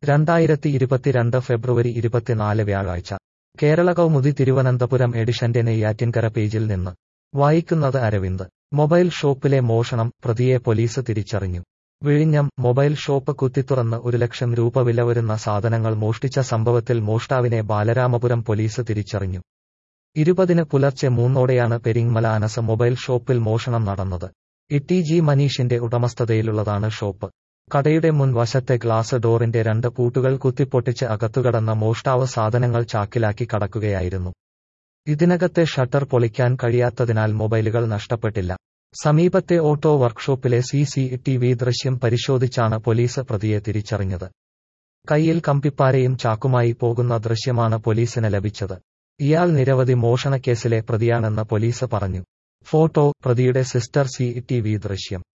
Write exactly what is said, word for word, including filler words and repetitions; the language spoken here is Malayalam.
രണ്ടായിരത്തി ഇരുപത്തിരണ്ട് ഫെബ്രുവരി ഇരുപത്തിനാല് വ്യാഴാഴ്ച കേരള കൗമുദി തിരുവനന്തപുരം എഡിഷന്റെ നെയ്യാറ്റിൻകര പേജിൽ നിന്ന് വായിക്കുന്നത് അരവിന്ദ്. മൊബൈൽ ഷോപ്പിലെ മോഷണം, പ്രതിയെ പോലീസ് തിരിച്ചറിഞ്ഞു. വിഴിഞ്ഞം. മൊബൈൽ ഷോപ്പ് കുത്തിത്തുറന്ന് ഒരു ലക്ഷം രൂപ വില വരുന്ന സാധനങ്ങൾ മോഷ്ടിച്ച സംഭവത്തിൽ മോഷ്ടാവിനെ ബാലരാമപുരം പോലീസ് തിരിച്ചറിഞ്ഞു. ഇരുപതിന് പുലർച്ചെ മൂന്നോടെയാണ് പെരിങ്ങമല അനസ് മൊബൈൽ ഷോപ്പിൽ മോഷണം നടന്നത്. ഇ ജി മനീഷിന്റെ ഉടമസ്ഥതയിലുള്ളതാണ് ഷോപ്പ്. കടയുടെ മുൻവശത്തെ ഗ്ലാസ് ഡോറിന്റെ രണ്ട് പൂട്ടുകൾ കുത്തിപ്പൊട്ടിച്ച് അകത്തുകടന്ന മോഷ്ടാവ് സാധനങ്ങൾ ചാക്കിലാക്കി കടക്കുകയായിരുന്നു. ഇതിനകത്തെ ഷട്ടർ പൊളിക്കാൻ കഴിയാത്തതിനാൽ മൊബൈലുകൾ നഷ്ടപ്പെട്ടില്ല. സമീപത്തെ ഓട്ടോ വർക്ക്ഷോപ്പിലെ സി സി ടി വി ദൃശ്യം പരിശോധിച്ചാണ് പോലീസ് പ്രതിയെ തിരിച്ചറിഞ്ഞത്. കയ്യിൽ കമ്പിപ്പാരയും ചാക്കുമായി പോകുന്ന ദൃശ്യമാണ് പോലീസിന് ലഭിച്ചത്. ഇയാൾ നിരവധി മോഷണക്കേസിലെ പ്രതിയാണെന്ന് പോലീസ് പറഞ്ഞു. ഫോട്ടോ, പ്രതിയുടെ സിസ്റ്റർ. സി ടി വി ദൃശ്യം.